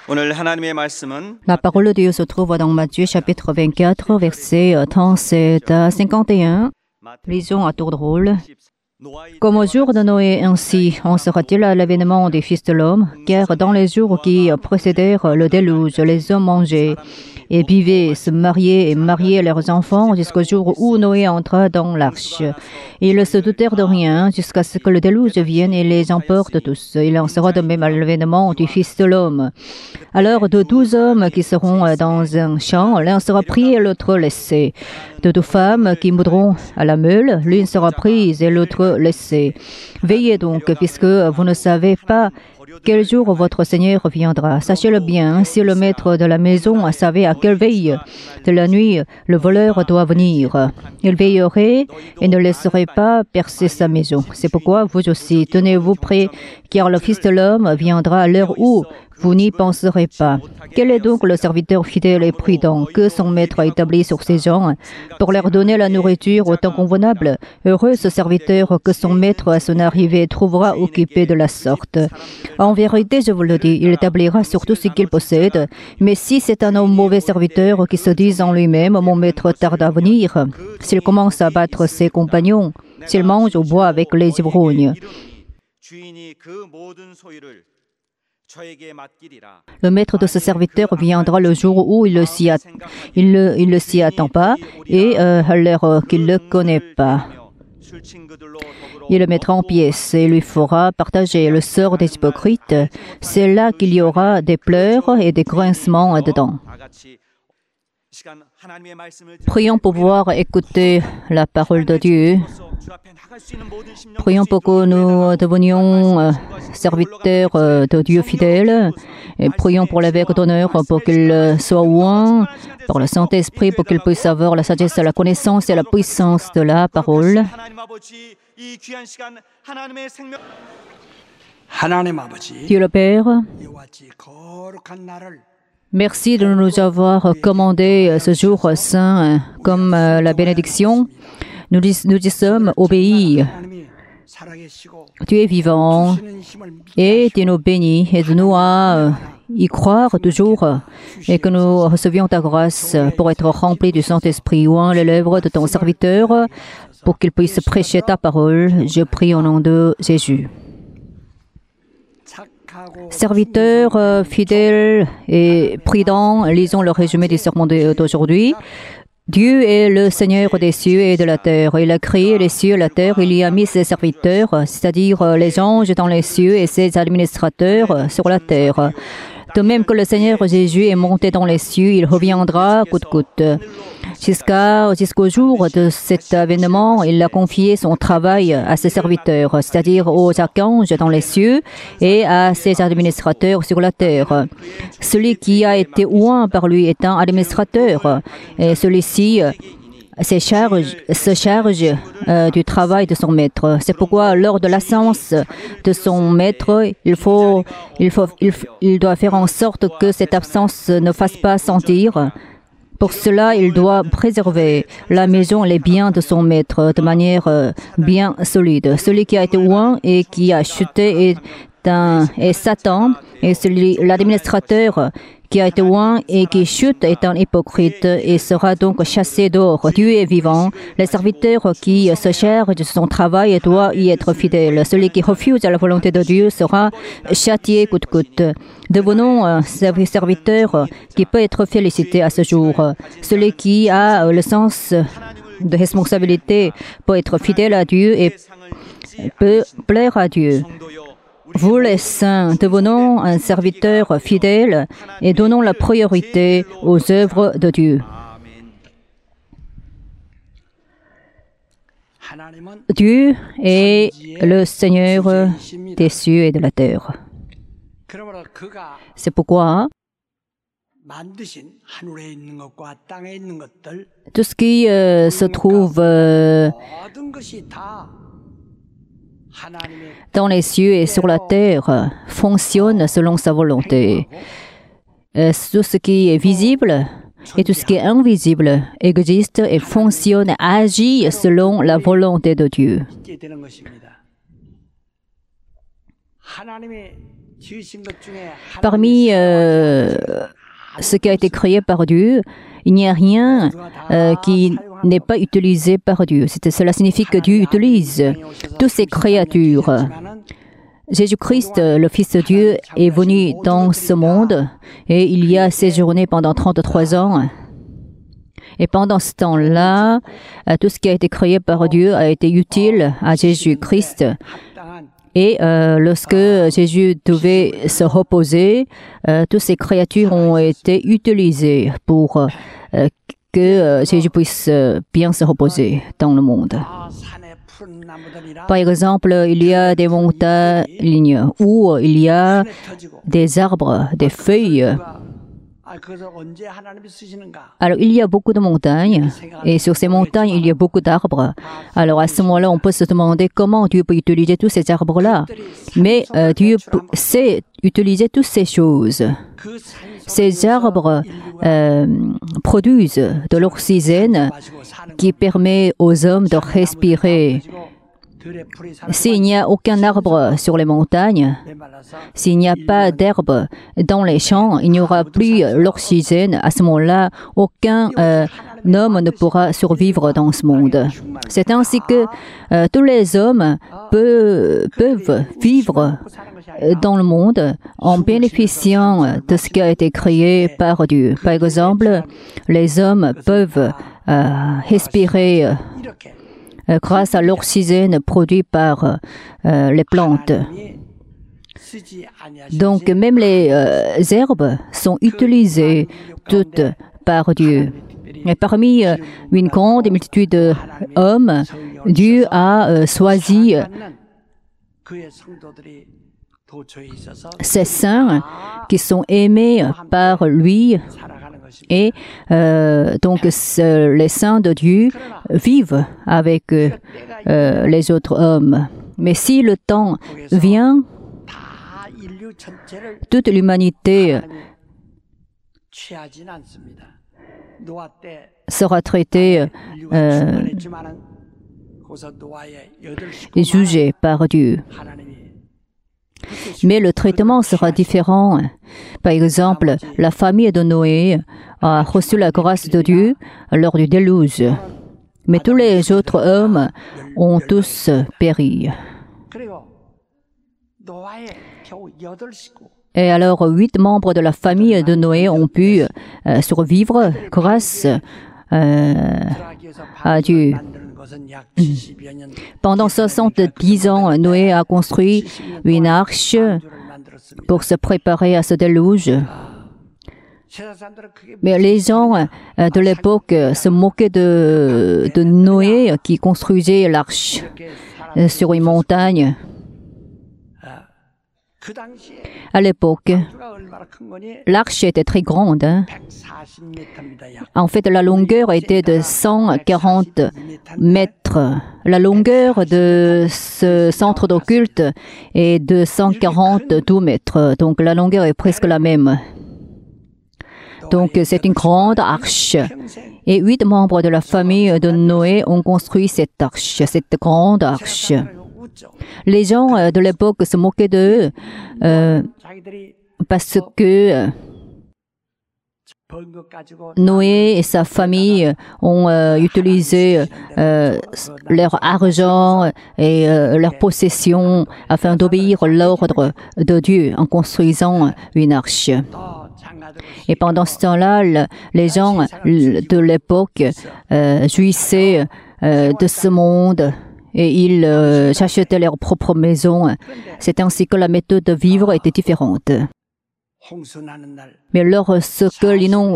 La parole de Dieu se trouve dans Matthieu chapitre 24, versets 37 à 51. Lisons à tour de rôle. Comme au jour de Noé, ainsi en sera-t-il à l'avènement des fils de l'homme, car dans les jours qui précédèrent le déluge, les hommes mangeaient et buvaient, se mariaient et mariaient leurs enfants jusqu'au jour où Noé entra dans l'arche. Ils se doutèrent de rien jusqu'à ce que le déluge vienne et les emporte tous. Il en sera de même à l'avènement du Fils de l'homme. Alors de 12 hommes qui seront dans un champ, l'un sera pris et l'autre laissé. De 2 femmes qui moudront à la meule, l'une sera prise et l'autre laissée. Veillez donc, puisque vous ne savez pas quel jour votre Seigneur viendra. Sachez-le bien, si le maître de la maison savait à quelle veille de la nuit le voleur doit venir, il veillerait et ne laisserait pas percer sa maison. C'est pourquoi vous aussi, tenez-vous prêts, car le Fils de l'homme viendra à l'heure où vous n'y penserez pas. Quel est donc le serviteur fidèle et prudent que son maître a établi sur ses gens pour leur donner la nourriture au temps convenable? Heureux ce serviteur que son maître à son arrivée trouvera occupé de la sorte. En vérité, je vous le dis, il établira sur tout ce qu'il possède. Mais si c'est un homme mauvais serviteur qui se dit en lui-même, mon maître tarde à venir, s'il commence à battre ses compagnons, s'il mange ou boit avec les ivrognes, le maître de ce serviteur viendra le jour où il ne s'y attend pas et à l'heure qu'il ne connaît pas. Il le mettra en pièces et lui fera partager le sort des hypocrites. C'est là qu'il y aura des pleurs et des grincements dedans. Prions pour pouvoir écouter la parole de Dieu. Prions pour que nous devenions serviteurs de Dieu fidèles. Et prions pour l'évêque d'honneur pour qu'il soit oint par le Saint-Esprit, pour qu'il puisse avoir la sagesse, la connaissance et la puissance de la parole. Dieu le Père, merci de nous avoir commandé ce jour saint comme la bénédiction. Nous y sommes obéis. Tu es vivant et tu nous bénis et de nous à y croire toujours et que nous recevions ta grâce pour être remplis du Saint-Esprit. Oint les lèvres de ton serviteur pour qu'il puisse prêcher ta parole. Je prie au nom de Jésus. Serviteurs fidèles et prudents, lisons le résumé du sermon d'aujourd'hui. Dieu est le Seigneur des cieux et de la terre. Il a créé les cieux et la terre. Il y a mis ses serviteurs, c'est-à-dire les anges dans les cieux et ses administrateurs sur la terre. De même que le Seigneur Jésus est monté dans les cieux, il reviendra coûte coûte. Jusqu'au jour de cet avènement, il a confié son travail à ses serviteurs, c'est-à-dire aux archanges dans les cieux et à ses administrateurs sur la terre. Celui qui a été oint par lui est un administrateur, et celui-ci se charge du travail de son maître. C'est pourquoi, lors de l'absence de son maître, il doit faire en sorte que cette absence ne fasse pas sentir. Pour cela, il doit préserver la maison et les biens de son maître de manière bien solide. Celui qui a été oint et qui a chuté est Satan, et l'administrateur qui a été oint et qui chute est un hypocrite et sera donc chassé dehors. Dieu est vivant. Les serviteurs qui se chargent de son travail doivent y être fidèles. Celui qui refuse la volonté de Dieu sera châtié coûte coûte. Devenons un serviteur qui peut être félicité à ce jour. Celui qui a le sens de responsabilité peut être fidèle à Dieu et peut plaire à Dieu. Vous les saints, devenons un serviteur fidèle et donnons la priorité aux œuvres de Dieu. Dieu est le Seigneur des cieux et de la terre. C'est pourquoi tout ce qui se trouve dans les cieux et sur la terre fonctionne selon sa volonté. Tout ce qui est visible et tout ce qui est invisible existe et fonctionne, agit selon la volonté de Dieu. Parmi ce qui a été créé par Dieu, il n'y a rien qui n'est pas utilisé par Dieu. Cela signifie que Dieu utilise toutes ces créatures. Jésus-Christ, le Fils de Dieu, est venu dans ce monde et il y a séjourné pendant 33 ans. Et pendant ce temps-là, tout ce qui a été créé par Dieu a été utile à Jésus-Christ. Et lorsque Jésus devait se reposer, toutes ces créatures ont été utilisées pour que Jésus puisse bien se reposer dans le monde. Par exemple, il y a des montagnes où il y a des arbres, des feuilles. Alors, il y a beaucoup de montagnes et sur ces montagnes, il y a beaucoup d'arbres. Alors, à ce moment-là, on peut se demander comment Dieu peut utiliser tous ces arbres-là. Mais Dieu sait utiliser toutes ces choses. Ces arbres produisent de l'oxygène qui permet aux hommes de respirer. S'il n'y a aucun arbre sur les montagnes, s'il n'y a pas d'herbe dans les champs, il n'y aura plus l'oxygène. À ce moment-là, aucun homme ne pourra survivre dans ce monde. C'est ainsi que tous les hommes peuvent vivre dans le monde en bénéficiant de ce qui a été créé par Dieu. Par exemple, les hommes peuvent respirer grâce à l'oxygène produit par les plantes. Donc, même les herbes sont utilisées toutes par Dieu. Et parmi une grande multitude d'hommes, Dieu a choisi ces saints qui sont aimés par lui. Et donc, les saints de Dieu vivent avec les autres hommes. Mais si le temps vient, toute l'humanité sera traitée et jugée par Dieu. Mais le traitement sera différent. Par exemple, la famille de Noé a reçu la grâce de Dieu lors du déluge. Mais tous les autres hommes ont tous péri. Et alors, 8 membres de la famille de Noé ont pu survivre grâce à Dieu. Pendant 70 ans, Noé a construit une arche pour se préparer à ce déluge. Mais les gens de l'époque se moquaient de Noé qui construisait l'arche sur une montagne. À l'époque, l'arche était très grande. En fait, la longueur était de 140 mètres. La longueur de ce centre d'occulte est de 142 mètres. Donc, la longueur est presque la même. Donc, c'est une grande arche. Et 8 membres de la famille de Noé ont construit cette arche, cette grande arche. Les gens de l'époque se moquaient d'eux parce que Noé et sa famille ont utilisé leur argent et leurs possessions afin d'obéir l'ordre de Dieu en construisant une arche. Et pendant ce temps-là, les gens de l'époque jouissaient de ce monde et ils achetaient leur propre maison. C'est ainsi que la méthode de vivre était différente. Mais lorsqu'une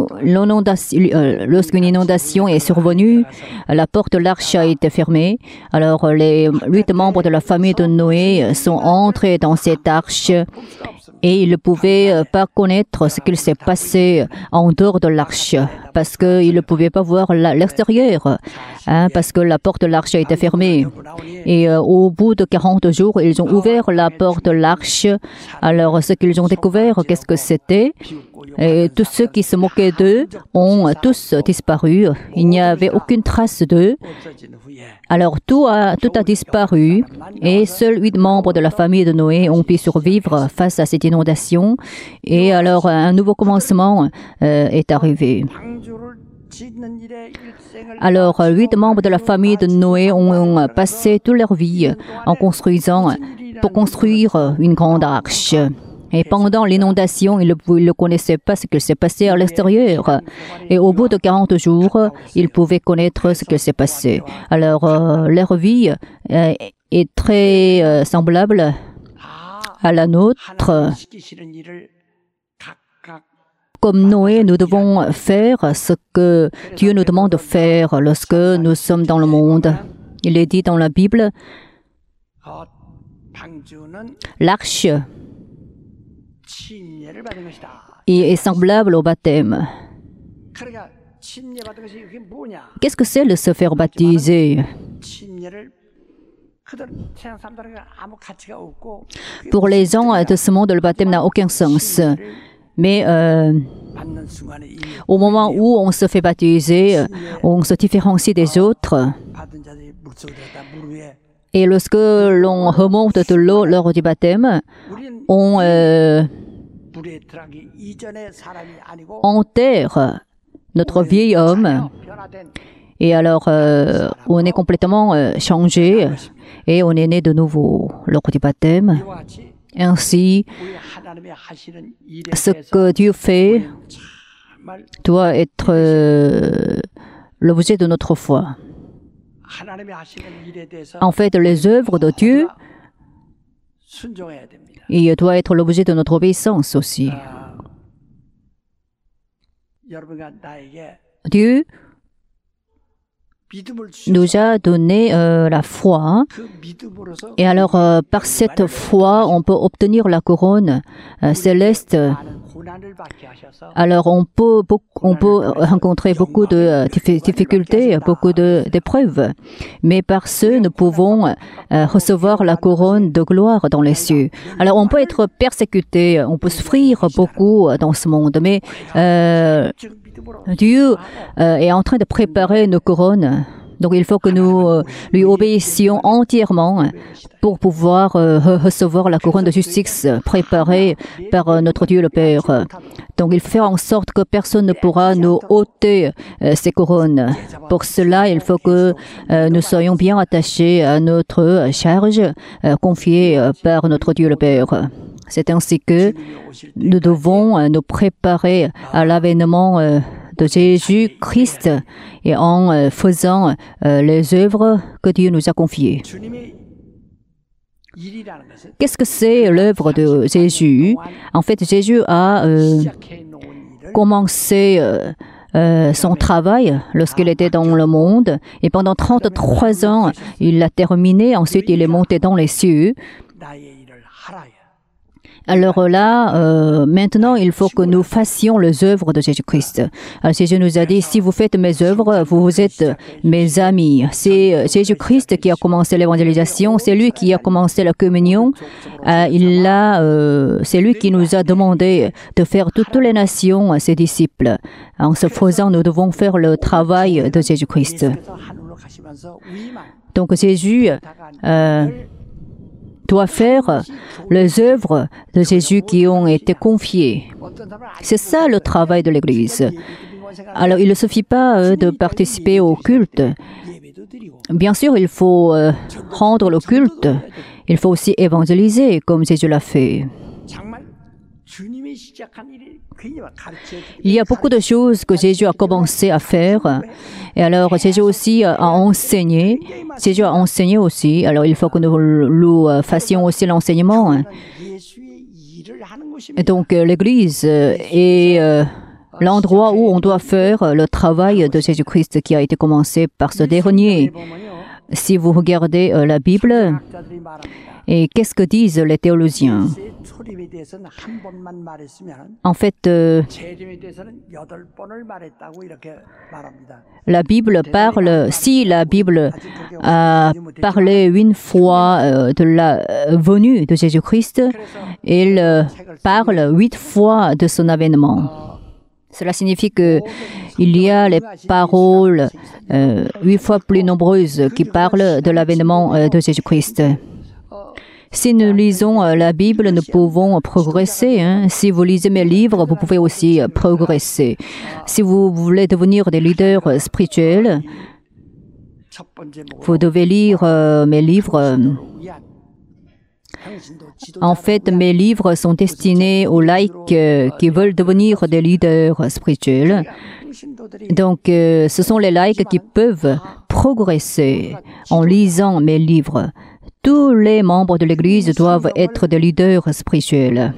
inondation est survenue, la porte de l'arche a été fermée. Alors les 8 membres de la famille de Noé sont entrés dans cette arche et ils ne pouvaient pas connaître ce qu'il s'est passé en dehors de l'arche parce qu'ils ne pouvaient pas voir l'extérieur, parce que la porte de l'arche a été fermée. Et au bout de 40 jours, ils ont ouvert la porte de l'arche. Alors, ce qu'ils ont découvert, qu'est-ce que c'était? Et tous ceux qui se moquaient d'eux ont tous disparu. Il n'y avait aucune trace d'eux. Alors, tout a disparu et seuls 8 membres de la famille de Noé ont pu survivre face à cette inondation. l'inondation. Et alors, un nouveau commencement est arrivé. Alors, 8 membres de la famille de Noé ont passé toute leur vie pour construire une grande arche. Et pendant l'inondation, ils ne connaissaient pas ce qui s'est passé à l'extérieur. Et au bout de 40 jours, ils pouvaient connaître ce qui s'est passé. Alors, leur vie est très semblable à la nôtre. Comme Noé, nous devons faire ce que Dieu nous demande de faire lorsque nous sommes dans le monde. Il est dit dans la Bible, l'arche est semblable au baptême. Qu'est-ce que c'est de se faire baptiser? Pour les gens de ce monde, le baptême n'a aucun sens. Mais au moment où on se fait baptiser, on se différencie des autres. Et lorsque l'on remonte de l'eau lors du baptême, on enterre notre vieil homme. Et alors, on est complètement changé et on est né de nouveau lors du baptême. Ainsi, ce que Dieu fait doit être l'objet de notre foi. En fait, les œuvres de Dieu, il doit être l'objet de notre obéissance aussi. Dieu nous a donné la foi. Et alors, par cette foi, on peut obtenir la couronne céleste. Alors, on peut rencontrer beaucoup de difficultés, beaucoup d'épreuves. Mais par ce, nous pouvons recevoir la couronne de gloire dans les cieux. Alors, on peut être persécuté, on peut souffrir beaucoup dans ce monde. Mais Dieu est en train de préparer nos couronnes. Donc, il faut que nous lui obéissions entièrement pour pouvoir recevoir la couronne de justice préparée par notre Dieu le Père. Donc, il faut faire en sorte que personne ne pourra nous ôter ces couronnes. Pour cela, il faut que nous soyons bien attachés à notre charge confiée par notre Dieu le Père. C'est ainsi que nous devons nous préparer à l'avènement de Jésus-Christ et en faisant les œuvres que Dieu nous a confiées. Qu'est-ce que c'est l'œuvre de Jésus? En fait, Jésus a commencé son travail lorsqu'il était dans le monde et pendant 33 ans, il l'a terminé. Ensuite, il est monté dans les cieux. Alors là, maintenant, il faut que nous fassions les œuvres de Jésus-Christ. Alors Jésus nous a dit, si vous faites mes œuvres, vous êtes mes amis. C'est Jésus-Christ qui a commencé l'évangélisation, c'est lui qui a commencé la communion. C'est lui qui nous a demandé de faire toutes les nations ses disciples. En ce faisant, nous devons faire le travail de Jésus-Christ. Donc Jésus doit faire les œuvres de Jésus qui ont été confiées. C'est ça le travail de l'Église. Alors, il ne suffit pas de participer au culte. Bien sûr, il faut rendre le culte. Il faut aussi évangéliser, comme Jésus l'a fait. Il y a beaucoup de choses que Jésus a commencé à faire. Et alors, Jésus aussi a enseigné. Jésus a enseigné aussi. Alors, il faut que nous fassions aussi l'enseignement. Et donc, l'Église est l'endroit où on doit faire le travail de Jésus-Christ qui a été commencé par ce dernier. Si vous regardez la Bible, et qu'est-ce que disent les théologiens? En fait, la Bible parle, si la Bible a parlé une fois de la venue de Jésus-Christ, elle parle 8 fois de son avènement. Cela signifie qu'il y a les paroles 8 fois plus nombreuses qui parlent de l'avènement de Jésus-Christ. Si nous lisons la Bible, nous pouvons progresser. Si vous lisez mes livres, vous pouvez aussi progresser. Si vous voulez devenir des leaders spirituels, vous devez lire mes livres. En fait, mes livres sont destinés aux laïcs qui veulent devenir des leaders spirituels. Donc, ce sont les laïcs qui peuvent progresser en lisant mes livres. Tous les membres de l'Église doivent être des leaders spirituels.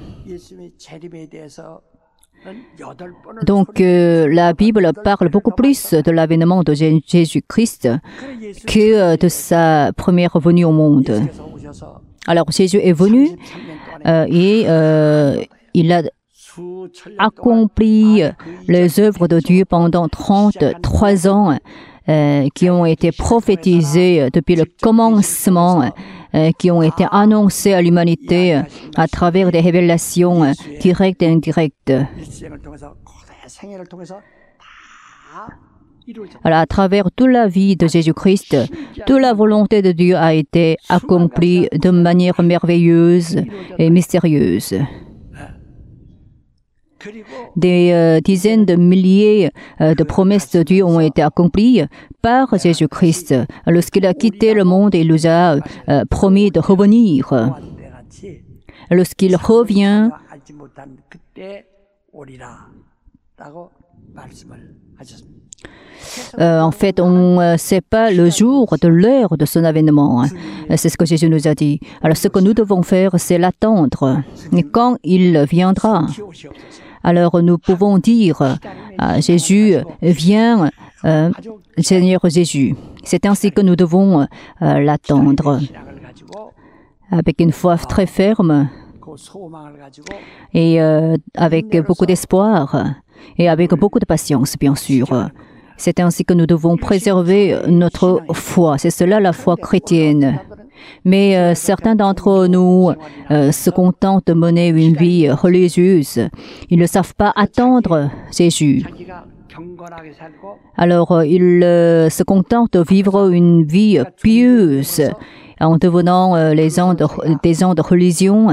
Donc, la Bible parle beaucoup plus de l'avènement de Jésus-Christ que de sa première venue au monde. Alors, Jésus est venu et il a accompli les œuvres de Dieu pendant 33 ans qui ont été prophétisées depuis le commencement, qui ont été annoncées à l'humanité à travers des révélations directes et indirectes. Alors, à travers toute la vie de Jésus-Christ, toute la volonté de Dieu a été accomplie de manière merveilleuse et mystérieuse. Des dizaines de milliers de promesses de Dieu ont été accomplies par Jésus-Christ. Lorsqu'il a quitté le monde, il nous a promis de revenir. Lorsqu'il revient, en fait, on ne sait pas le jour de l'heure de son avènement. C'est ce que Jésus nous a dit. Alors, ce que nous devons faire, c'est l'attendre. Et quand il viendra, alors nous pouvons dire Jésus, viens, Seigneur Jésus. C'est ainsi que nous devons l'attendre. Avec une foi très ferme et avec beaucoup d'espoir et avec beaucoup de patience, bien sûr. C'est ainsi que nous devons préserver notre foi. C'est cela la foi chrétienne. Mais certains d'entre nous se contentent de mener une vie religieuse. Ils ne savent pas attendre Jésus. Alors, ils se contentent de vivre une vie pieuse en devenant des gens de religion.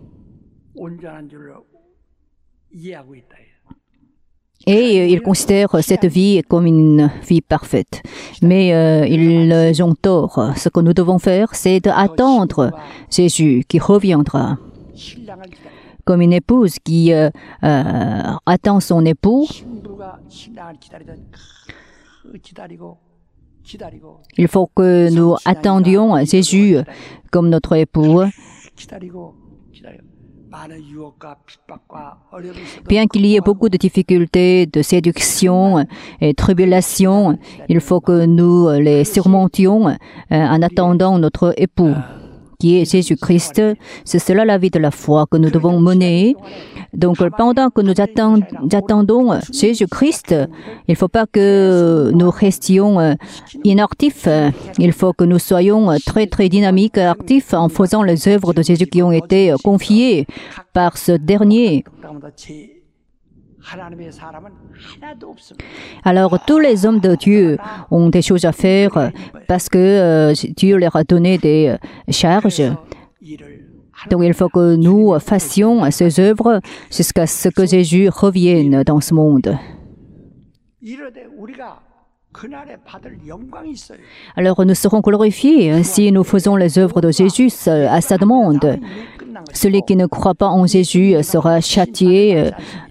Et ils considèrent cette vie comme une vie parfaite. Mais ils ont tort. Ce que nous devons faire, c'est d'attendre Jésus qui reviendra. Comme une épouse qui attend son époux, il faut que nous attendions Jésus comme notre époux. Bien qu'il y ait beaucoup de difficultés, de séduction et tribulations, il faut que nous les surmontions en attendant notre époux, qui est Jésus-Christ. C'est cela la vie de la foi que nous devons mener. Donc, pendant que nous attendons Jésus-Christ, il ne faut pas que nous restions inactifs. Il faut que nous soyons très, très dynamiques et actifs en faisant les œuvres de Jésus qui ont été confiées par ce dernier. Alors, tous les hommes de Dieu ont des choses à faire parce que Dieu leur a donné des charges. Donc, il faut que nous fassions ces œuvres jusqu'à ce que Jésus revienne dans ce monde. Alors, nous serons glorifiés si nous faisons les œuvres de Jésus à sa demande. Celui qui ne croit pas en Jésus sera châtié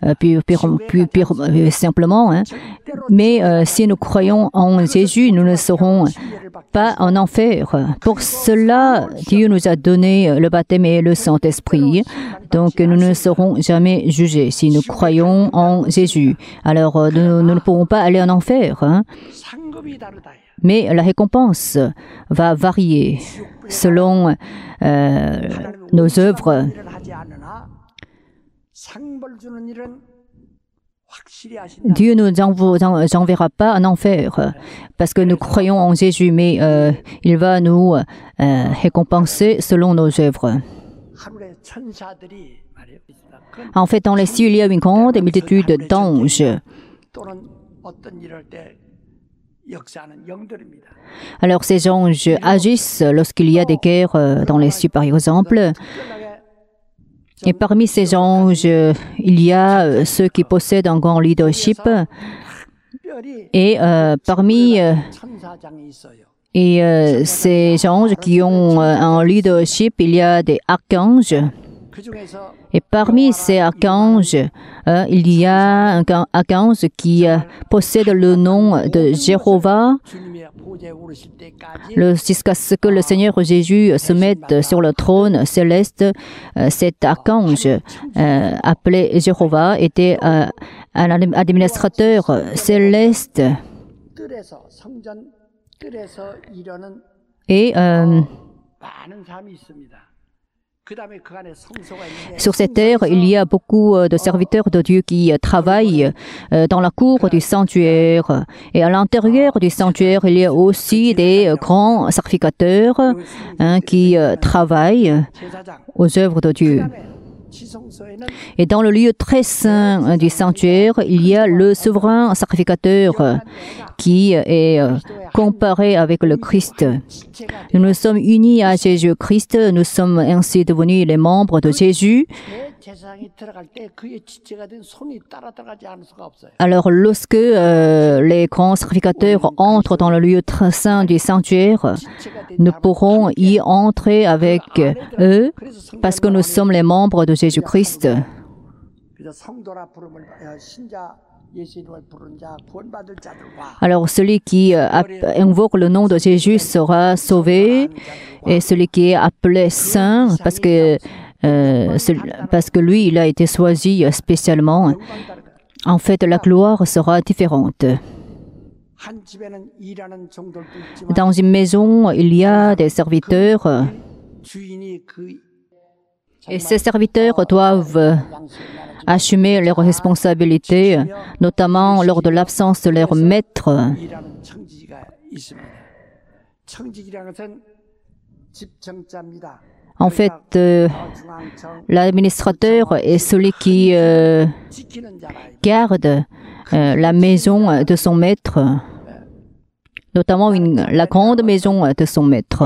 simplement. Mais si nous croyons en Jésus, nous ne serons pas en enfer. Pour cela, Dieu nous a donné le baptême et le Saint-Esprit. Donc, nous ne serons jamais jugés si nous croyons en Jésus. Alors, nous ne pourrons pas aller en enfer. Mais la récompense va varier selon nos œuvres. Dieu ne nous enverra pas en enfer parce que nous croyons en Jésus, mais il va nous récompenser selon nos œuvres. En fait, dans les cieux, il y a une grande multitude d'anges. Alors ces anges agissent lorsqu'il y a des guerres dans les cieux, par exemple. Et parmi ces anges, il y a ceux qui possèdent un grand leadership. Et parmi ces anges qui ont un leadership, il y a des archanges. Et parmi ces archanges, il y a un archange qui possède le nom de Jéhovah. Jusqu'à ce que le Seigneur Jésus se mette sur le trône céleste, cet archange appelé Jéhovah était un administrateur céleste. Et sur cette terre, il y a beaucoup de serviteurs de Dieu qui travaillent dans la cour du sanctuaire. Et à l'intérieur du sanctuaire, il y a aussi des grands sacrificateurs qui travaillent aux œuvres de Dieu. Et dans le lieu très saint du sanctuaire, il y a le souverain sacrificateur qui est comparé avec le Christ. Nous sommes unis à Jésus-Christ, nous sommes ainsi devenus les membres de Jésus. Alors, lorsque les grands sacrificateurs entrent dans le lieu très saint du sanctuaire, nous pourrons y entrer avec eux parce que nous sommes les membres de Jésus-Christ. Alors, celui qui invoque le nom de Jésus sera sauvé, et celui qui est appelé saint, parce que lui, il a été choisi spécialement. En fait, la gloire sera différente. Dans une maison, il y a des serviteurs, et ces serviteurs doivent assumer leurs responsabilités, notamment lors de l'absence de leur maître. En fait, l'administrateur est celui qui garde la maison de son maître, notamment la grande maison de son maître.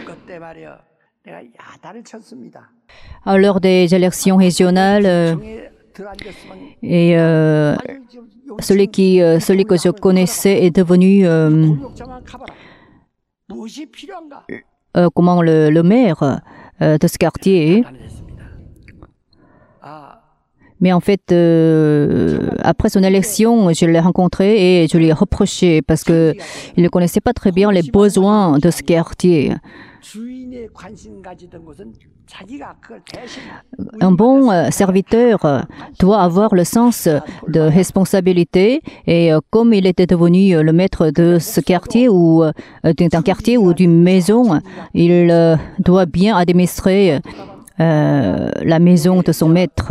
Lors des élections régionales, et celui que je connaissais est devenu le maire de ce quartier. Mais en fait, après son élection, je l'ai rencontré et je lui ai reproché parce qu'il ne connaissait pas très bien les besoins de ce quartier. Un bon serviteur doit avoir le sens de responsabilité, et comme il était devenu le maître de ce quartier ou d'un quartier ou d'une maison, il doit bien administrer la maison de son maître.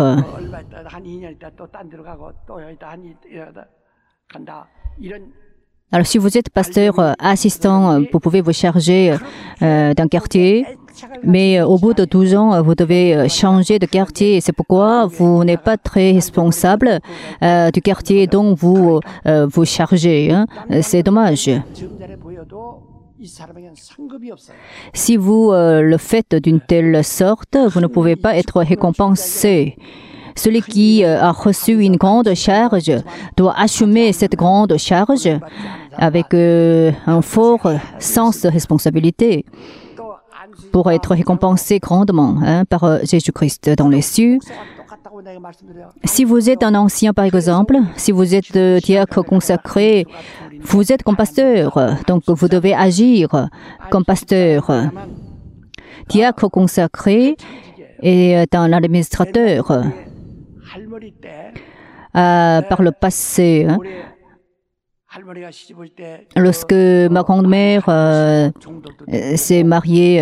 Alors, si vous êtes pasteur assistant, vous pouvez vous charger d'un quartier, mais au bout de 12 ans, vous devez changer de quartier. C'est pourquoi vous n'êtes pas très responsable du quartier dont vous vous chargez. C'est dommage. Si vous le faites d'une telle sorte, vous ne pouvez pas être récompensé. Celui qui a reçu une grande charge doit assumer cette grande charge avec un fort sens de responsabilité pour être récompensé grandement par Jésus-Christ dans les cieux. Si vous êtes un ancien, par exemple, si vous êtes diacre consacré, vous êtes comme pasteur, donc vous devez agir comme pasteur. Diacre consacré est un administrateur. Par le passé, lorsque ma grand-mère s'est mariée,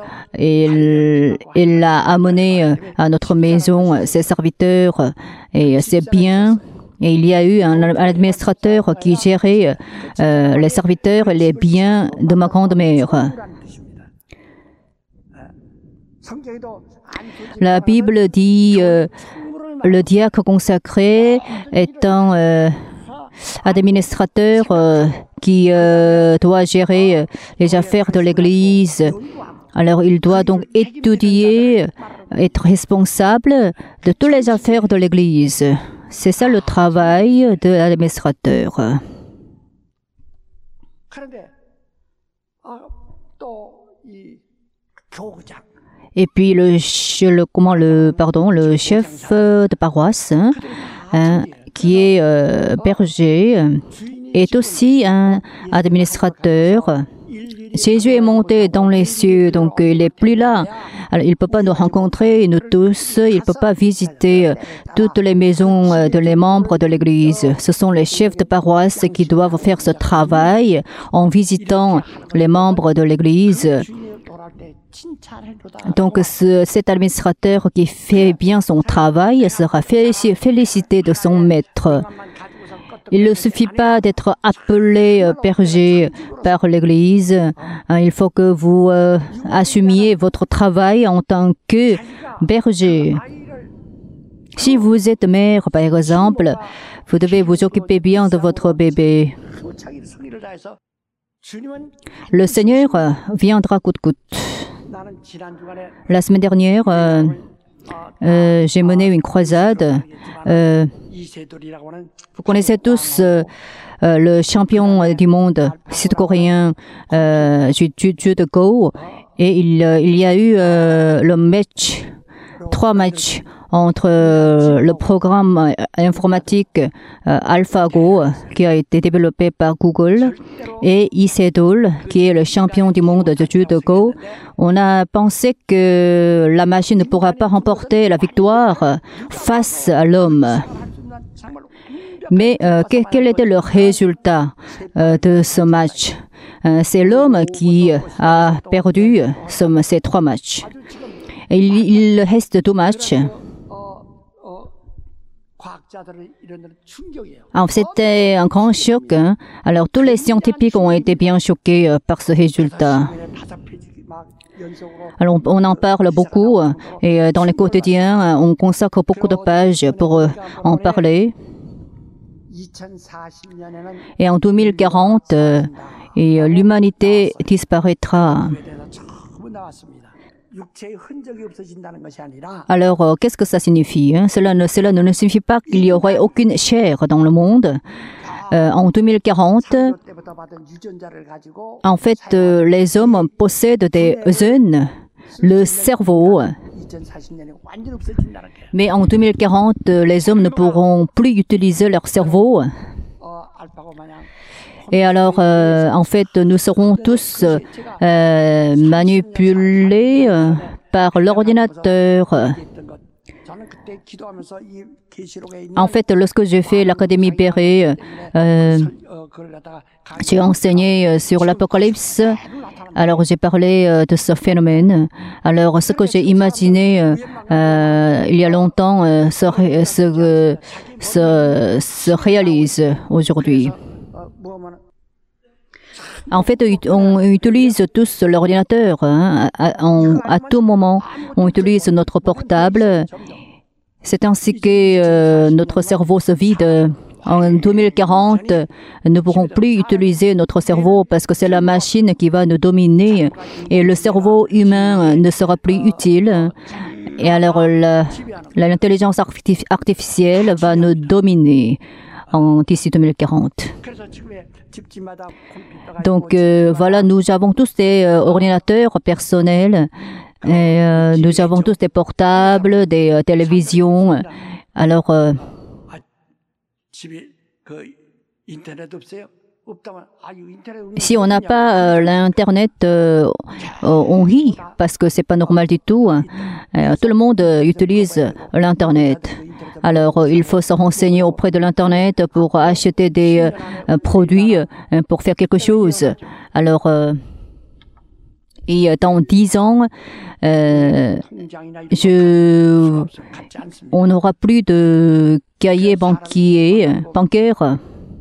elle a amené à notre maison ses serviteurs et ses biens. Et il y a eu un administrateur qui gérait les serviteurs et les biens de ma grand-mère. La Bible dit le diacre consacré est un administrateur qui doit gérer les affaires de l'Église. Alors, il doit donc étudier, être responsable de toutes les affaires de l'Église. C'est ça le travail de l'administrateur. Et puis le chef de paroisse, qui est berger, est aussi un administrateur. Jésus est monté dans les cieux, donc il n'est plus là. Alors, il ne peut pas nous rencontrer, nous tous. Il ne peut pas visiter toutes les maisons les membres de l'Église. Ce sont les chefs de paroisse qui doivent faire ce travail en visitant les membres de l'Église. Donc, cet administrateur qui fait bien son travail sera félicité de son maître. Il ne suffit pas d'être appelé berger par l'Église. Il faut que vous assumiez votre travail en tant que berger. Si vous êtes mère, par exemple, vous devez vous occuper bien de votre bébé. Le Seigneur viendra coûte que coûte. La semaine dernière, j'ai mené une croisade. Vous connaissez tous le champion du monde sud-coréen judo Go, et il y a eu trois matchs entre le programme informatique AlphaGo qui a été développé par Google et Isedol qui est le champion du monde de judo Go. On a pensé que la machine ne pourra pas remporter la victoire face à l'homme. Mais quel était le résultat de ce match? C'est l'homme qui a perdu ces trois matchs. Et il reste deux matchs. C'était un grand choc. Alors, tous les scientifiques ont été bien choqués par ce résultat. Alors, on en parle beaucoup et dans les quotidiens, on consacre beaucoup de pages pour en parler. Et en 2040, l'humanité disparaîtra. Alors, qu'est-ce que ça signifie? Cela ne signifie pas qu'il n'y aurait aucune chair dans le monde. En 2040, en fait, les hommes possèdent des zones, le cerveau. Mais en 2040, les hommes ne pourront plus utiliser leur cerveau. Et alors, en fait, nous serons tous manipulés par l'ordinateur. En fait, lorsque j'ai fait l'Académie Béret, j'ai enseigné sur l'Apocalypse. Alors, j'ai parlé de ce phénomène. Alors, ce que j'ai imaginé il y a longtemps se réalise aujourd'hui. En fait, on utilise tous l'ordinateur. À tout moment, on utilise notre portable. C'est ainsi que notre cerveau se vide. En 2040, nous ne pourrons plus utiliser notre cerveau parce que c'est la machine qui va nous dominer et le cerveau humain ne sera plus utile. Et alors, l'intelligence artificielle va nous dominer d'ici 2040. Donc, voilà, nous avons tous des ordinateurs personnels. Et, nous avons tous des portables, des télévisions. Alors, si on n'a pas l'Internet, on rit parce que c'est pas normal du tout. Tout le monde utilise l'Internet. Alors, il faut se renseigner auprès de l'Internet pour acheter des produits, pour faire quelque chose. Alors, et dans 10 ans, on n'aura plus de cahier bancaire.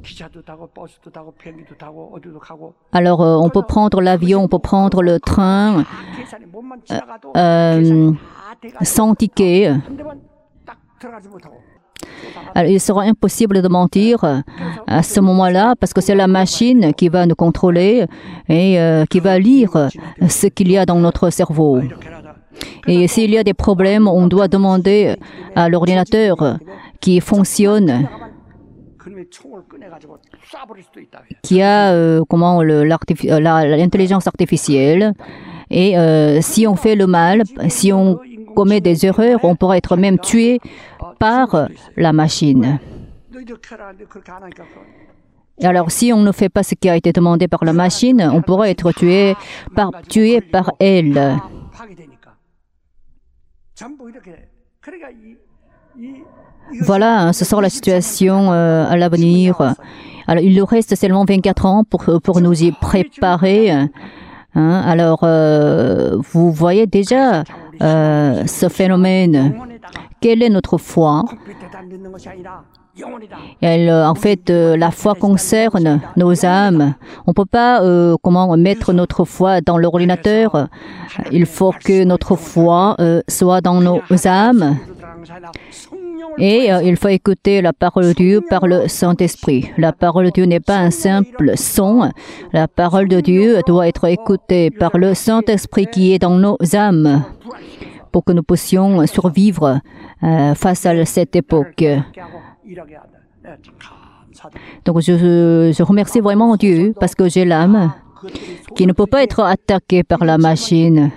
Alors, on peut prendre l'avion, on peut prendre le train sans ticket. Alors, il sera impossible de mentir à ce moment-là parce que c'est la machine qui va nous contrôler et qui va lire ce qu'il y a dans notre cerveau. Et s'il y a des problèmes, on doit demander à l'ordinateur qui fonctionne, qui a l'intelligence artificielle. Et si on fait le mal, si on commet des erreurs, on pourra être même tué par la machine. Et alors, si on ne fait pas ce qui a été demandé par la machine, on pourra être tué par elle. Voilà, ce sera la situation à l'avenir. Alors, il nous reste seulement 24 ans pour nous y préparer. Alors, vous voyez déjà ce phénomène. Quelle est notre foi? En fait, la foi concerne nos âmes. On ne peut pas mettre notre foi dans l'ordinateur. Il faut que notre foi soit dans nos âmes. Et il faut écouter la parole de Dieu par le Saint-Esprit. La parole de Dieu n'est pas un simple son. La parole de Dieu doit être écoutée par le Saint-Esprit qui est dans nos âmes pour que nous puissions survivre face à cette époque. Donc je remercie vraiment Dieu parce que j'ai l'âme qui ne peut pas être attaquée par la machine.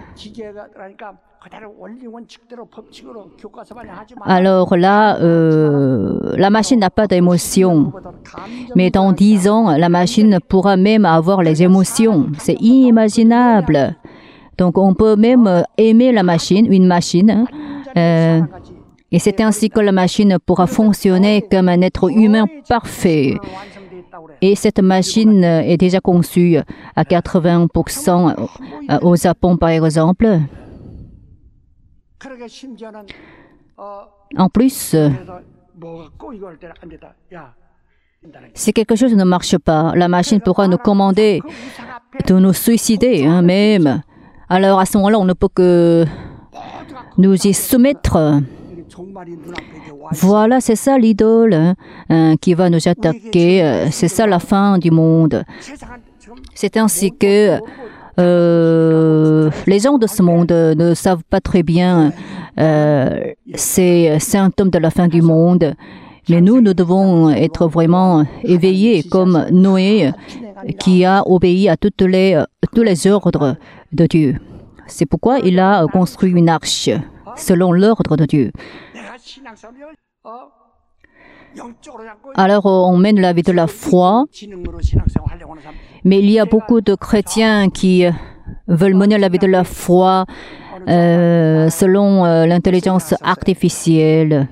Alors là, la machine n'a pas d'émotion. Mais dans 10 ans, la machine pourra même avoir les émotions. C'est inimaginable. Donc on peut même aimer la machine, une machine. Et c'est ainsi que la machine pourra fonctionner comme un être humain parfait. Et cette machine est déjà conçue à 80% au Japon, par exemple. En plus, si quelque chose ne marche pas, la machine pourra nous commander de nous suicider, même. Alors à ce moment-là, on ne peut que nous y soumettre. Voilà, c'est ça l'idole qui va nous attaquer. C'est ça la fin du monde. C'est ainsi que les gens de ce monde ne savent pas très bien ces symptômes de la fin du monde. Mais nous devons être vraiment éveillés comme Noé qui a obéi à tous les ordres de Dieu. C'est pourquoi il a construit une arche selon l'ordre de Dieu. Alors on mène la vie de la foi, mais il y a beaucoup de chrétiens qui veulent mener la vie de la foi selon l'intelligence artificielle.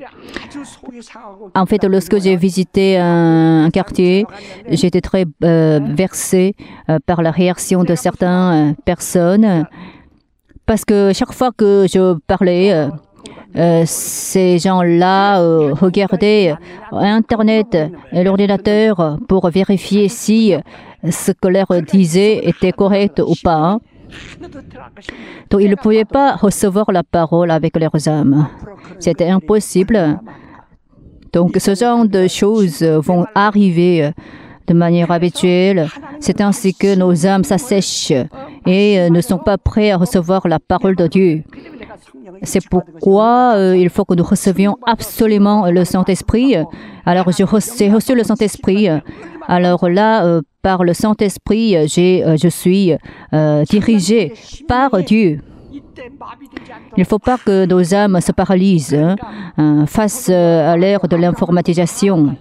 En fait, lorsque j'ai visité un quartier, j'étais très versée par la réaction de certaines personnes, parce que chaque fois que je parlais, ces gens-là regardaient Internet et l'ordinateur pour vérifier si ce que leur disait était correct ou pas. Donc, ils ne pouvaient pas recevoir la parole avec leurs âmes. C'était impossible. Donc, ce genre de choses vont arriver de manière habituelle. C'est ainsi que nos âmes s'assèchent et ne sont pas prêts à recevoir la parole de Dieu. C'est pourquoi il faut que nous recevions absolument le Saint-Esprit. Alors, j'ai reçu le Saint-Esprit. Alors là, par le Saint-Esprit, je suis dirigé par Dieu. Il ne faut pas que nos âmes se paralysent face à l'ère de l'informatisation.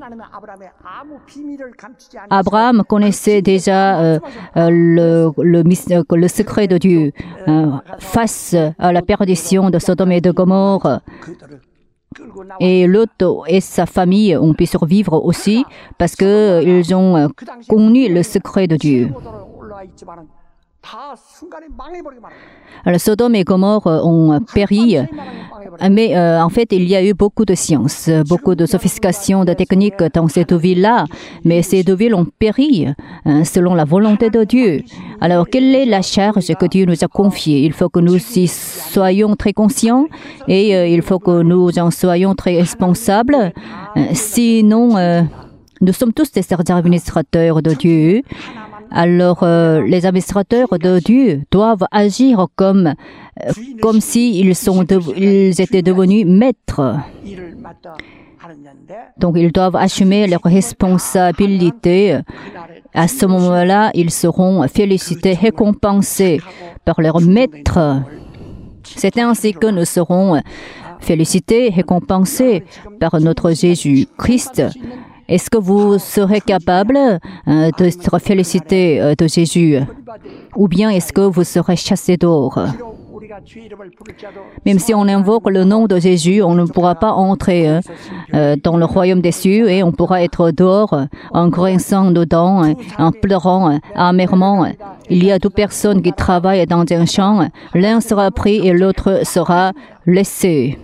Abraham connaissait déjà le secret de Dieu face à la perdition de Sodome et de Gomorrhe. Et Lot et sa famille ont pu survivre aussi parce qu'ils ont connu le secret de Dieu. Alors, Sodome et Gomorrhe ont péri, mais en fait, il y a eu beaucoup de science, beaucoup de sophistication, de techniques dans ces deux villes-là, mais ces deux villes ont péri selon la volonté de Dieu. Alors, quelle est la charge que Dieu nous a confiée? Il faut que nous y soyons très conscients et il faut que nous en soyons très responsables. Sinon, nous sommes tous des administrateurs de Dieu. Alors, les administrateurs de Dieu doivent agir comme s'ils ils étaient devenus maîtres. Donc, ils doivent assumer leurs responsabilités. À ce moment-là, ils seront félicités, récompensés par leur maître. C'est ainsi que nous serons félicités, récompensés par notre Jésus-Christ. Est-ce que vous serez capable de féliciter de Jésus? Ou bien est-ce que vous serez chassés dehors? Même si on invoque le nom de Jésus, on ne pourra pas entrer dans le royaume des cieux et on pourra être dehors en grinçant nos dents, en pleurant amèrement. Il y a deux personnes qui travaillent dans un champ, l'un sera pris et l'autre sera laissé.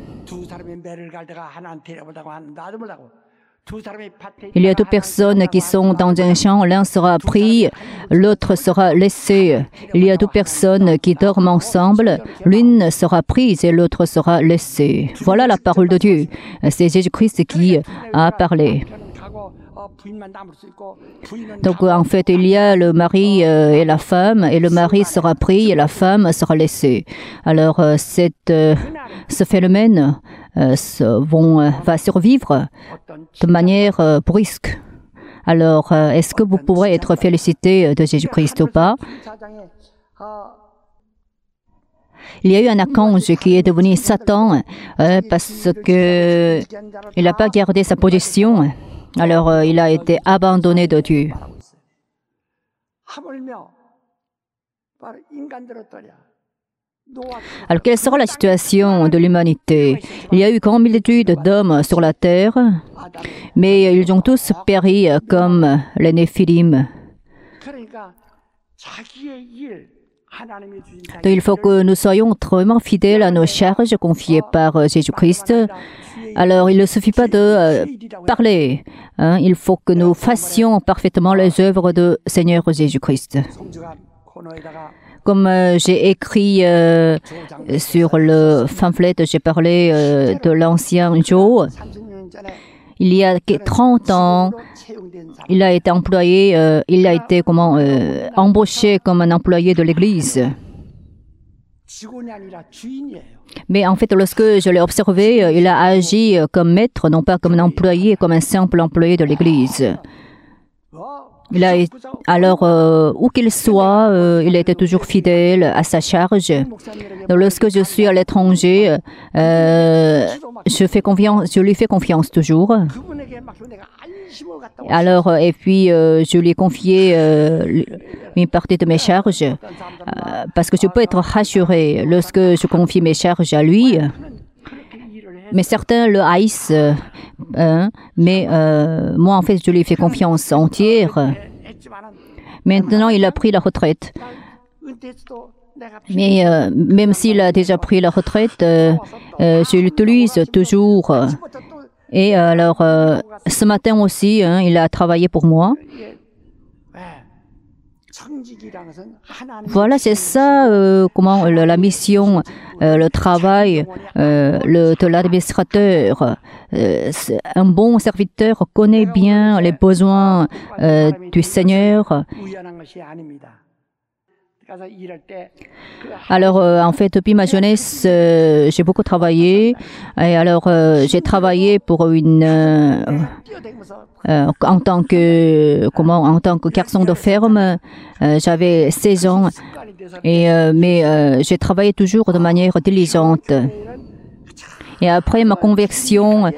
Il y a deux personnes qui sont dans un champ, l'un sera pris, l'autre sera laissé. Il y a deux personnes qui dorment ensemble, l'une sera prise et l'autre sera laissée. Voilà la parole de Dieu. C'est Jésus-Christ qui a parlé. Donc en fait, il y a le mari et la femme, et le mari sera pris et la femme sera laissée. Alors ce phénomène va survivre de manière brusque. Alors, est-ce que vous pourrez être félicité de Jésus-Christ ou pas? Il y a eu un archange qui est devenu Satan parce qu'il n'a pas gardé sa position. Alors, il a été abandonné de Dieu. Alors, quelle sera la situation de l'humanité? Il y a eu grande multitude d'hommes sur la terre, mais ils ont tous péri comme les Néphilim. Donc, il faut que nous soyons vraiment fidèles à nos charges confiées par Jésus-Christ. Alors, il ne suffit pas de parler. Il faut que nous fassions parfaitement les œuvres du Seigneur Jésus-Christ. Comme j'ai écrit sur le pamphlet, j'ai parlé de l'ancien Joe. Il y a 30 ans, il a été employé, embauché comme un employé de l'Église. Mais en fait, lorsque je l'ai observé, il a agi comme maître, non pas comme un employé, comme un simple employé de l'Église. Alors, où qu'il soit, il était toujours fidèle à sa charge. Donc, lorsque je suis à l'étranger, je lui fais confiance toujours. Alors, et puis, je lui ai confié une partie de mes charges, parce que je peux être rassurée lorsque je confie mes charges à lui. Mais certains le haïssent, mais moi, en fait, je lui ai fait confiance entière. Maintenant, il a pris la retraite. Mais même s'il a déjà pris la retraite, je l'utilise toujours. Et alors, ce matin aussi, il a travaillé pour moi. Voilà, c'est ça comment la mission, le travail de l'administrateur. Un bon serviteur connaît bien les besoins du Seigneur. Alors, en fait, depuis ma jeunesse, j'ai beaucoup travaillé. Et alors, j'ai travaillé pour en tant que garçon de ferme. J'avais 16 ans. Mais j'ai travaillé toujours de manière diligente. Et après ma conversion,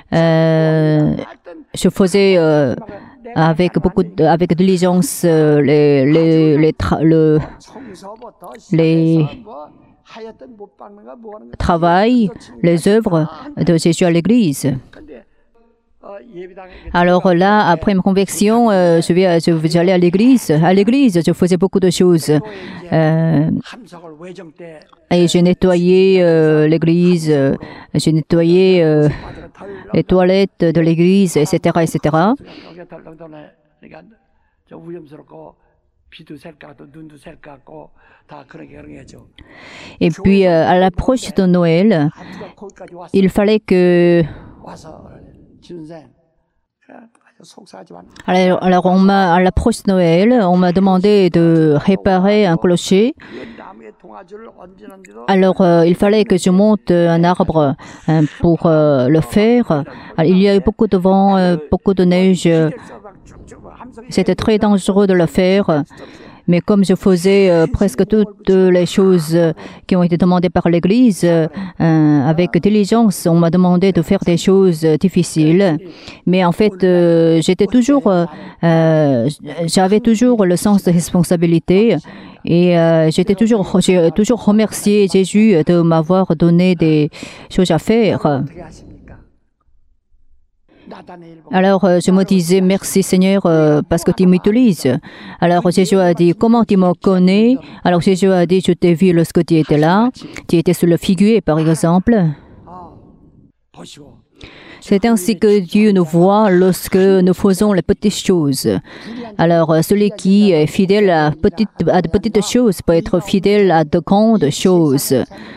je faisais avec diligence les travail, les œuvres de Jésus à l'Église. Alors là, après ma conversion, j'allais à l'église. À l'église, je faisais beaucoup de choses. Et j'ai nettoyé l'église, j'ai nettoyé les toilettes de l'église, etc., etc. Et puis, à l'approche de Noël, il fallait que... Alors à l'approche de Noël, on m'a demandé de réparer un clocher. Alors, il fallait que je monte un arbre pour le faire. Alors, il y a eu beaucoup de vent, beaucoup de neige. C'était très dangereux de le faire. Mais comme je faisais presque toutes les choses qui ont été demandées par l'Église, avec diligence, on m'a demandé de faire des choses difficiles. Mais en fait, j'avais toujours le sens de responsabilité et j'ai toujours remercié Jésus de m'avoir donné des choses à faire. Alors, je me disais, merci Seigneur, parce que tu m'utilises. Alors, Jésus a dit, comment tu me connais? Alors, Jésus a dit, je t'ai vu lorsque tu étais là. Tu étais sur le figuier, par exemple. C'est ainsi que Dieu nous voit lorsque nous faisons les petites choses. Alors, celui qui est fidèle à de petites choses peut être fidèle à de grandes choses.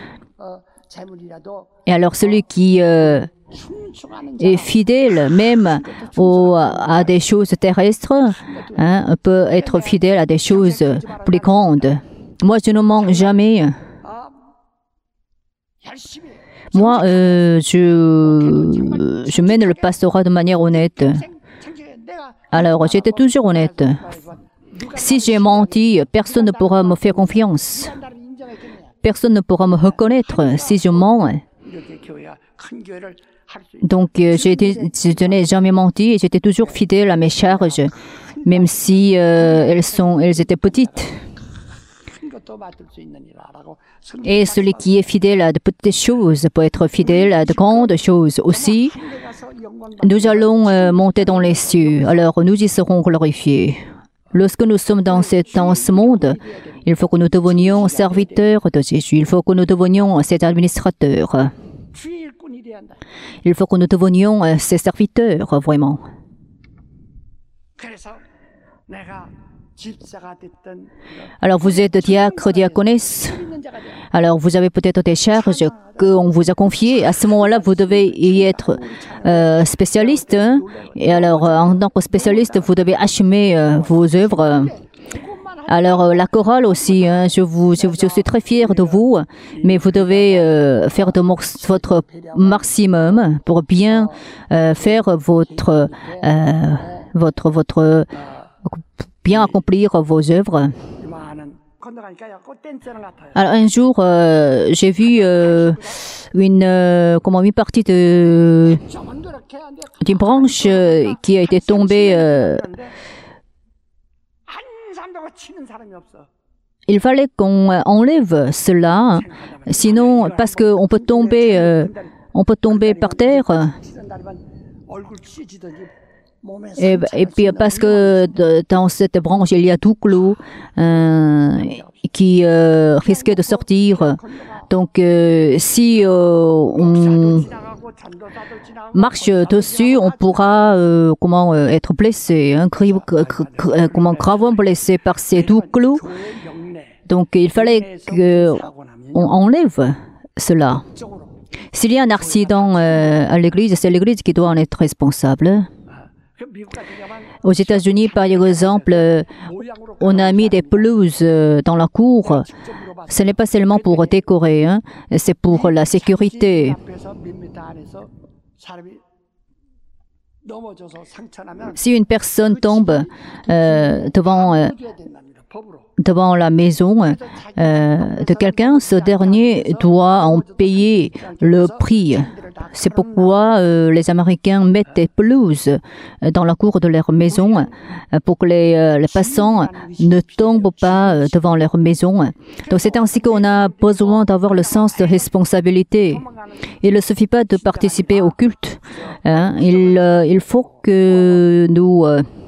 Et alors, celui qui est fidèle même à des choses terrestres, peut être fidèle à des choses plus grandes. Moi, je ne manque jamais. Moi, je mène le pastorat de manière honnête. Alors, j'étais toujours honnête. Si j'ai menti, personne ne pourra me faire confiance. Personne ne pourra me reconnaître si je mens. Donc, je n'ai jamais menti et j'étais toujours fidèle à mes charges, même si elles étaient petites. Et celui qui est fidèle à de petites choses peut être fidèle à de grandes choses aussi. Nous allons monter dans les cieux, alors nous y serons glorifiés. Lorsque nous sommes dans ce monde, il faut que nous devenions serviteurs de Jésus. Il faut que nous devenions ses administrateurs. Il faut que nous devenions ses serviteurs, vraiment. Alors, vous êtes diacre, diaconesse. Alors, vous avez peut-être des charges qu'on vous a confiées. À ce moment-là, vous devez y être spécialiste. Et alors, en tant que spécialiste, vous devez achever vos œuvres. Alors, la chorale aussi, je suis très fière de vous, mais vous devez faire de votre maximum pour bien faire bien accomplir vos œuvres. Alors, un jour, j'ai vu une partie d'une branche qui a été tombée. Il fallait qu'on enlève cela, sinon, parce qu'on peut tomber par terre. Et puis parce que dans cette branche, il y a tout clou qui risquait de sortir. Donc, si on marche dessus, on pourra être blessé, gravement blessé par ces tout clous. Donc, il fallait qu'on enlève cela. S'il y a un accident à l'église, c'est l'église qui doit en être responsable. Aux États-Unis, par exemple, on a mis des pelouses dans la cour. Ce n'est pas seulement pour décorer, c'est pour la sécurité. Si une personne tombe devant la maison de quelqu'un, ce dernier doit en payer le prix. C'est pourquoi les Américains mettent des pelouses dans la cour de leur maison pour que les passants ne tombent pas devant leur maison. Donc c'est ainsi qu'on a besoin d'avoir le sens de responsabilité. Il ne suffit pas de participer au culte, Il faut que nous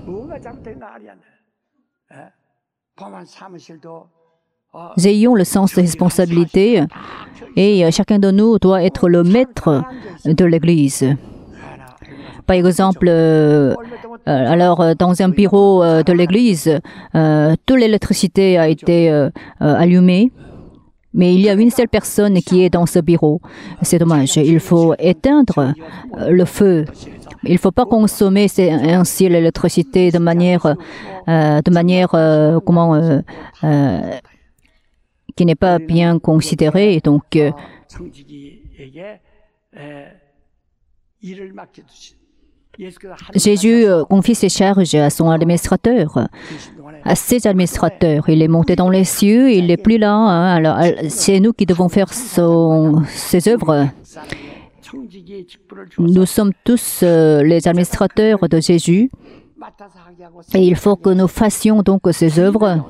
ayons le sens de responsabilité et chacun de nous doit être le maître de l'Église. Par exemple, alors dans un bureau de l'Église, toute l'électricité a été allumée, mais il y a une seule personne qui est dans ce bureau. C'est dommage. Il faut éteindre le feu. Il ne faut pas consommer ainsi l'électricité de manière qui n'est pas bien considérée. Donc, Jésus confie ses charges à son administrateur, à ses administrateurs. Il est monté dans les cieux, il n'est plus là. Alors, c'est nous qui devons faire ses œuvres. Nous sommes tous les administrateurs de Jésus et il faut que nous fassions donc ces œuvres.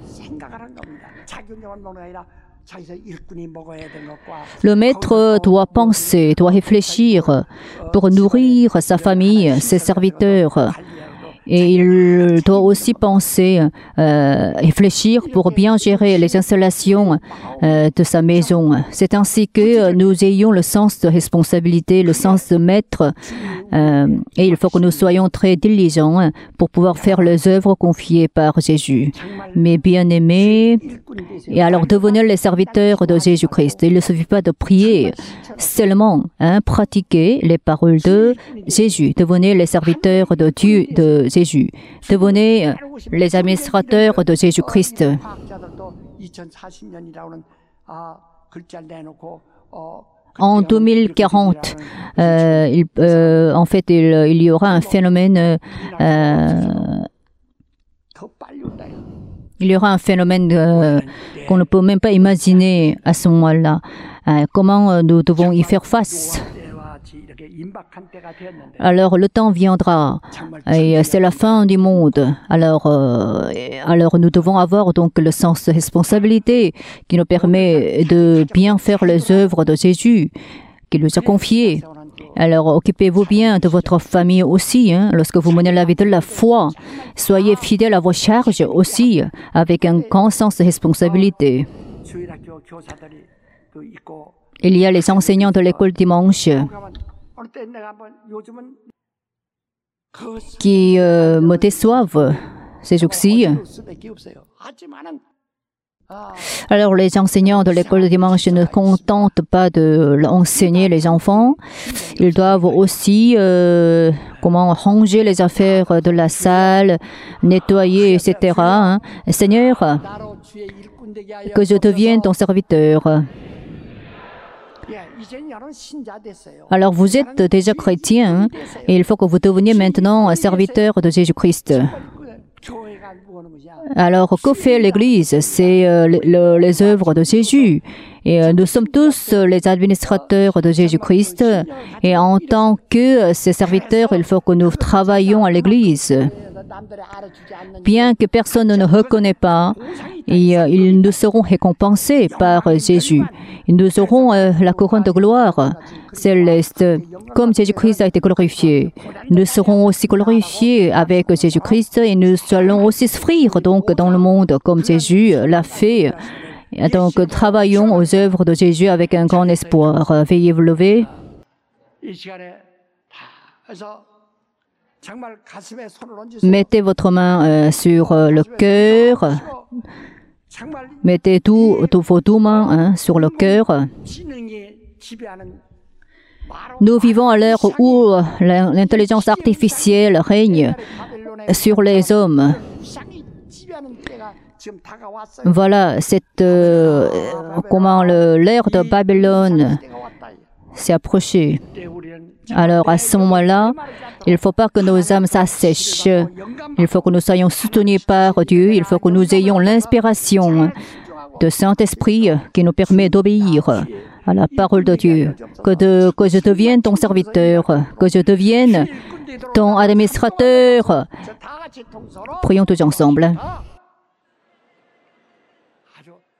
Le maître doit penser, doit réfléchir pour nourrir sa famille, ses serviteurs. Et il doit aussi penser, réfléchir pour bien gérer les installations de sa maison. C'est ainsi que nous ayons le sens de responsabilité, le sens de maître. Et il faut que nous soyons très diligents pour pouvoir faire les œuvres confiées par Jésus. Mes bien-aimés, et alors devenez les serviteurs de Jésus-Christ. Il ne suffit pas de prier, seulement pratiquer les paroles de Jésus. Devenez les serviteurs de Dieu, de Jésus. Devenez les administrateurs de Jésus-Christ. En 2040, en fait, il y aura un phénomène qu'on ne peut même pas imaginer à ce moment-là. Comment nous devons y faire face? Alors le temps viendra et c'est la fin du monde. Alors nous devons avoir donc le sens de responsabilité qui nous permet de bien faire les œuvres de Jésus qu'il nous a confiées. Alors occupez-vous bien de votre famille aussi. Lorsque vous menez la vie de la foi, soyez fidèles à vos charges aussi avec un grand sens de responsabilité. Il y a les enseignants de l'école dimanche qui me déçoivent ces jours-ci. Alors, les enseignants de l'école de dimanche ne contentent pas de enseigner les enfants. Ils doivent aussi ranger les affaires de la salle, nettoyer, etc. Seigneur, que je devienne ton serviteur. Alors, vous êtes déjà chrétien et il faut que vous deveniez maintenant un serviteur de Jésus-Christ. Alors, que fait l'Église? C'est les œuvres de Jésus. Et nous sommes tous les administrateurs de Jésus-Christ. Et en tant que ses serviteurs, il faut que nous travaillions à l'Église. Bien que personne ne nous reconnaisse pas, ils nous seront récompensés par Jésus. Nous aurons la couronne de gloire céleste. Comme Jésus-Christ a été glorifié, nous serons aussi glorifiés avec Jésus-Christ et nous allons aussi souffrir donc dans le monde comme Jésus l'a fait. Donc travaillons aux œuvres de Jésus avec un grand espoir. Veuillez vous lever. Mettez votre main sur le cœur. Mettez toutes vos deux mains sur le cœur. Nous vivons à l'heure où l'intelligence artificielle règne sur les hommes. Voilà, comment l'ère de Babylone s'est approchée. Alors, à ce moment-là, il ne faut pas que nos âmes s'assèchent. Il faut que nous soyons soutenus par Dieu. Il faut que nous ayons l'inspiration de Saint-Esprit qui nous permet d'obéir à la parole de Dieu. Que je devienne ton serviteur, que je devienne ton administrateur. Prions tous ensemble.